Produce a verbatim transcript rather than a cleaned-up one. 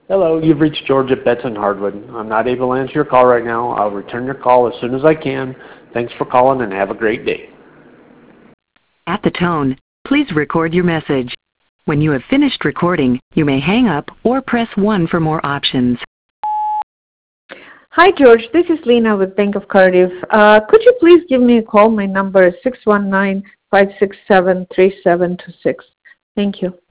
Hello, you've reached George at Betts and Hardwood. I'm not able to answer your call right now. I'll return your call as soon as I can. Thanks for calling and have a great day. At the tone, please record your message. When you have finished recording, you may hang up or press one for more options. Hi, George. This is Lena with Bank of Cardiff. Uh, could you please give me a call? My number is six one nine, five six seven, three seven two six. Thank you.